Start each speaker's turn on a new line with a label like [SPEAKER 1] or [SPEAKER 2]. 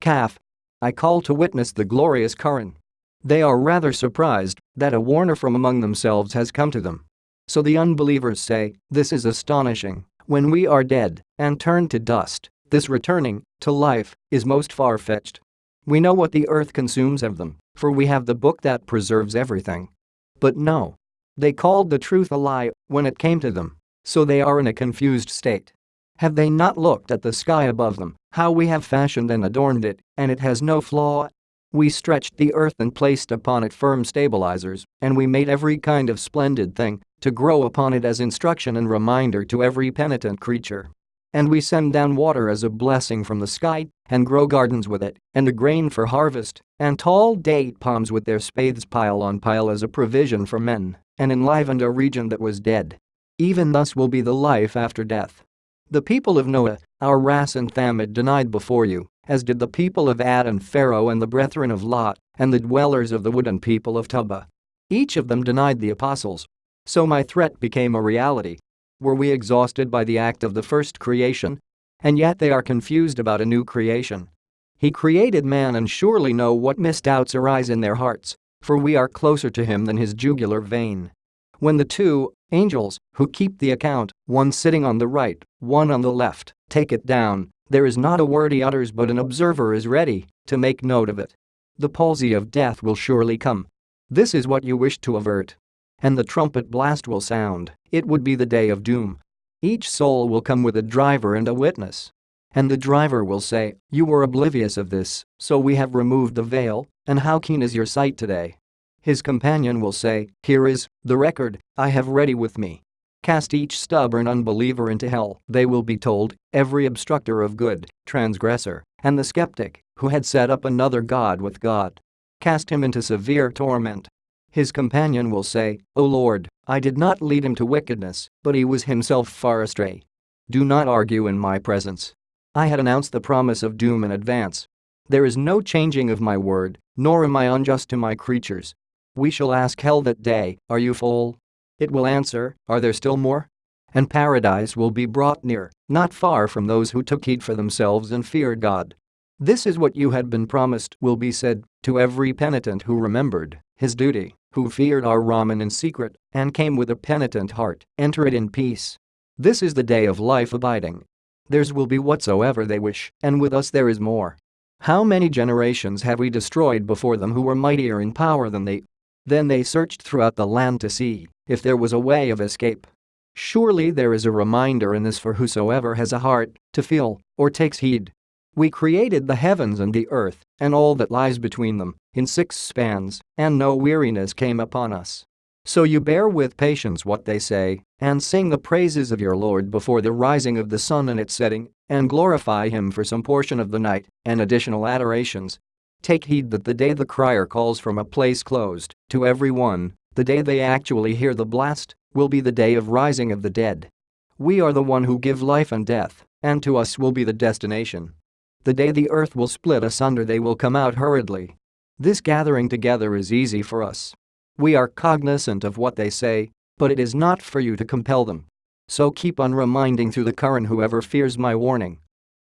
[SPEAKER 1] Kaf. I call to witness the glorious Quran. They are rather surprised that a warner from among themselves has come to them. So the unbelievers say, this is astonishing, when we are dead and turn to dust, this returning to life is most far-fetched. We know what the earth consumes of them, for we have the book that preserves everything. But no. They called the truth a lie when it came to them, so they are in a confused state. Have they not looked at the sky above them, how we have fashioned and adorned it, and it has no flaw? We stretched the earth and placed upon it firm stabilizers, and we made every kind of splendid thing to grow upon it as instruction and reminder to every penitent creature. And we send down water as a blessing from the sky, and grow gardens with it, and a grain for harvest, and tall date palms with their spathes pile on pile as a provision for men, and enlivened a region that was dead. Even thus will be the life after death. The people of Noah, our Ras and Thamud denied before you, as did the people of Ad and Pharaoh and the brethren of Lot, and the dwellers of the wood and people of Tubba. Each of them denied the apostles. So my threat became a reality. Were we exhausted by the act of the first creation? And yet they are confused about a new creation. He created man and surely know what misdoubts arise in their hearts, for we are closer to him than his jugular vein. When the two angels who keep the account, one sitting on the right, one on the left, take it down, there is not a word he utters but an observer is ready to make note of it. The palsy of death will surely come. This is what you wish to avert. And the trumpet blast will sound, it would be the day of doom. Each soul will come with a driver and a witness. And the driver will say, you were oblivious of this, so we have removed the veil, and how keen is your sight today? His companion will say, here is the record I have ready with me. Cast each stubborn unbeliever into hell, they will be told, every obstructor of good, transgressor, and the skeptic, who had set up another god with God. Cast him into severe torment. His companion will say, O Lord, I did not lead him to wickedness, but he was himself far astray. Do not argue in my presence. I had announced the promise of doom in advance. There is no changing of my word, nor am I unjust to my creatures. We shall ask hell that day, are you full? It will answer, are there still more? And paradise will be brought near, not far from those who took heed for themselves and feared God. This is what you had been promised will be said to every penitent who remembered his duty, who feared our Rahman in secret and came with a penitent heart, enter it in peace. This is the day of life abiding. Theirs will be whatsoever they wish, and with us there is more. How many generations have we destroyed before them who were mightier in power than they? Then they searched throughout the land to see if there was a way of escape. Surely there is a reminder in this for whosoever has a heart to feel or takes heed. We created the heavens and the earth and all that lies between them in 6 spans, and no weariness came upon us. So you bear with patience what they say, and sing the praises of your Lord before the rising of the sun and its setting, and glorify him for some portion of the night and additional adorations. Take heed that the day the crier calls from a place closed to every one, the day they actually hear the blast, will be the day of rising of the dead. We are the one who give life and death, and to us will be the destination. The day the earth will split asunder they will come out hurriedly. This gathering together is easy for us. We are cognizant of what they say, but it is not for you to compel them. So keep on reminding through the Quran whoever fears my warning.